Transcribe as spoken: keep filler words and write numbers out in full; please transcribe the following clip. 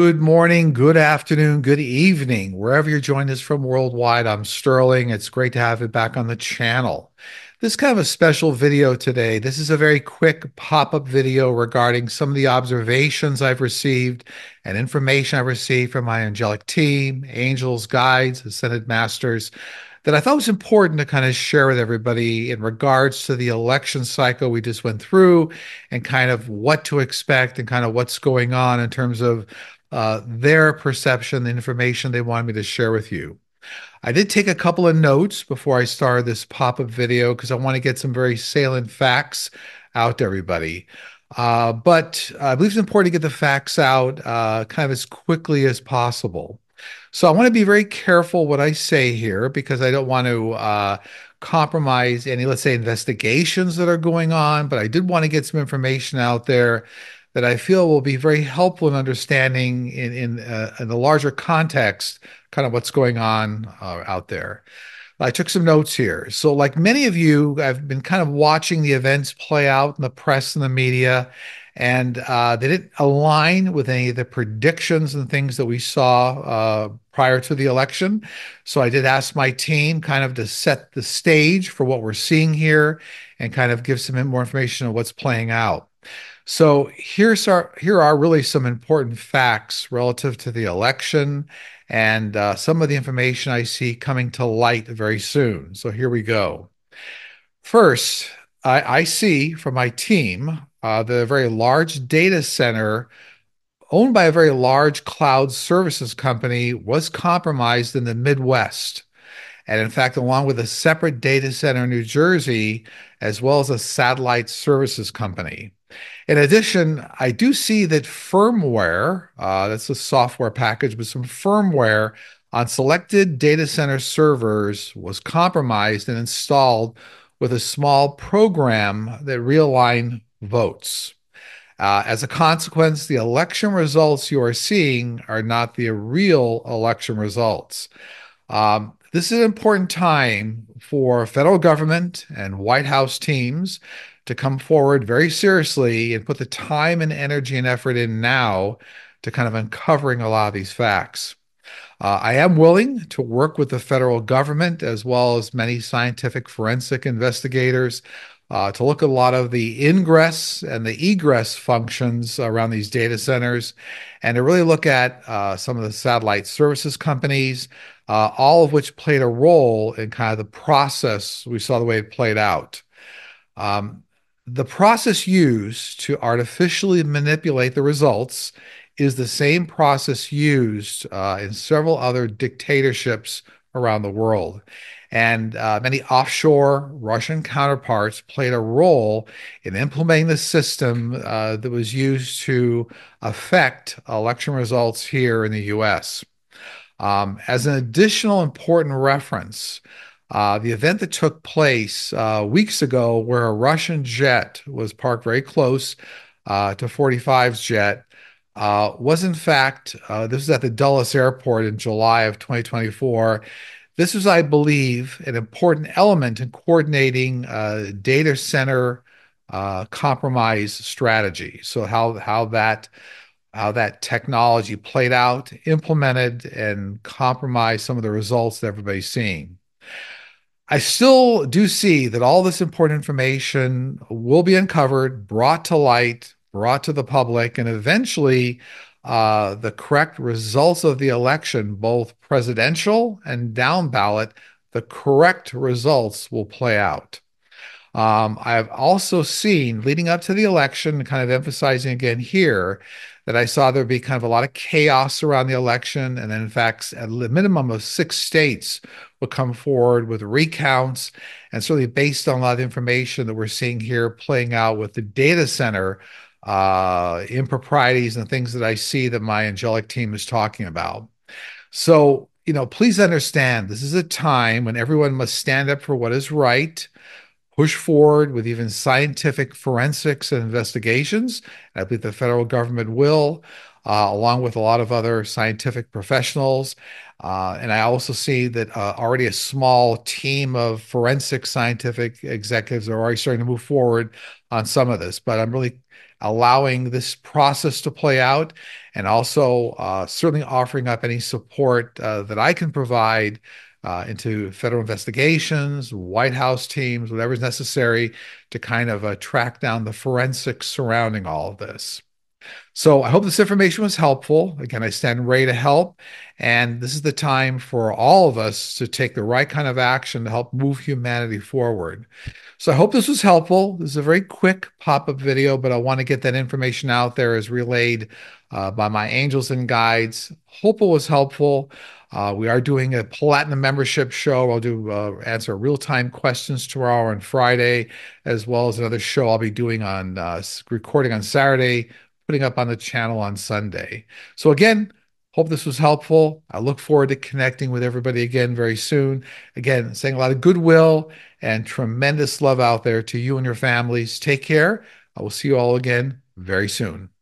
Good morning, good afternoon, good evening, wherever you're joining us from worldwide. I'm Sterling. It's great to have you back on the channel. This is kind of a special video today. This is a very quick pop-up video regarding some of the observations I've received and information I've received from my angelic team, angels, guides, ascended masters, that I thought was important to kind of share with everybody in regards to the election cycle we just went through and kind of what to expect and kind of what's going on in terms of uh, their perception, the information they wanted me to share with you. I did take a couple of notes before I started this pop-up video because I want to get some very salient facts out to everybody. Uh, but I believe it's important to get the facts out uh, kind of as quickly as possible. So I want to be very careful what I say here because I don't want to uh, compromise any, let's say, investigations that are going on. But I did want to get some information out there that I feel will be very helpful in understanding in in, uh, in the larger context, kind of what's going on uh, out there. I took some notes here. So, like many of you, I've been kind of watching the events play out in the press and the media, and uh, they didn't align with any of the predictions and things that we saw uh, prior to the election. So, I did ask my team kind of to set the stage for what we're seeing here and kind of give some more information on what's playing out. So here's our here are really some important facts relative to the election and uh, some of the information I see coming to light very soon. So here we go. First, I, I see from my team uh, the very large data center owned by a very large cloud services company was compromised in the Midwest. And in fact, along with a separate data center in New Jersey, as well as a satellite services company. In addition, I do see that firmware, uh, that's a software package, but some firmware on selected data center servers was compromised and installed with a small program that realigned votes. Uh, as a consequence, the election results you are seeing are not the real election results. Um, this is an important time for federal government and White House teams to come forward very seriously and put the time and energy and effort in now to kind of uncovering a lot of these facts. Uh, I am willing to work with the federal government as well as many scientific forensic investigators uh, to look at a lot of the ingress and the egress functions around these data centers and to really look at uh, some of the satellite services companies, uh, all of which played a role in kind of the process. We saw the way it played out. Um, the process used to artificially manipulate the results is the same process used uh, in several other dictatorships around the world. And uh, many offshore Russian counterparts played a role in implementing the system uh, that was used to affect election results here in the U S. Um, as an additional important reference, uh, the event that took place uh, weeks ago, where a Russian jet was parked very close uh, to forty-five's jet, uh, was in fact, uh, this was at the Dulles Airport in July of twenty twenty-four. This was, I believe, an important element in coordinating uh, data center uh, compromise strategy. So how how that how that technology played out, implemented, and compromised some of the results that everybody's seeing. I still do see that all this important information will be uncovered, brought to light, brought to the public, and eventually uh, the correct results of the election, both presidential and down ballot, the correct results will play out. Um, I've also seen leading up to the election, kind of emphasizing again here, that I saw there'd be kind of a lot of chaos around the election. And then, in fact, at a minimum of six states would come forward with recounts. And certainly based on a lot of information that we're seeing here playing out with the data center uh, improprieties and things that I see that my angelic team is talking about. So, you know, please understand this is a time when everyone must stand up for what is right, push forward with even scientific forensics and investigations. I believe the federal government will, uh, along with a lot of other scientific professionals. Uh, and I also see that uh, already a small team of forensic scientific executives are already starting to move forward on some of this. But I'm really allowing this process to play out, and also uh, certainly offering up any support uh, that I can provide uh, into federal investigations, White House teams, whatever's necessary to kind of uh, track down the forensics surrounding all of this. So I hope this information was helpful. Again, I stand ready to help. And this is the time for all of us to take the right kind of action to help move humanity forward. So I hope this was helpful. This is a very quick pop-up video, but I want to get that information out there as relayed uh, by my angels and guides. Hope it was helpful. Uh, we are doing a platinum membership show. I'll do uh, answer real-time questions tomorrow on Friday, as well as another show I'll be doing on uh, recording on Saturday, putting up on the channel on Sunday. So again, hope this was helpful. I look forward to connecting with everybody again very soon. Again, saying a lot of goodwill and tremendous love out there to you and your families. Take care. I will see you all again very soon.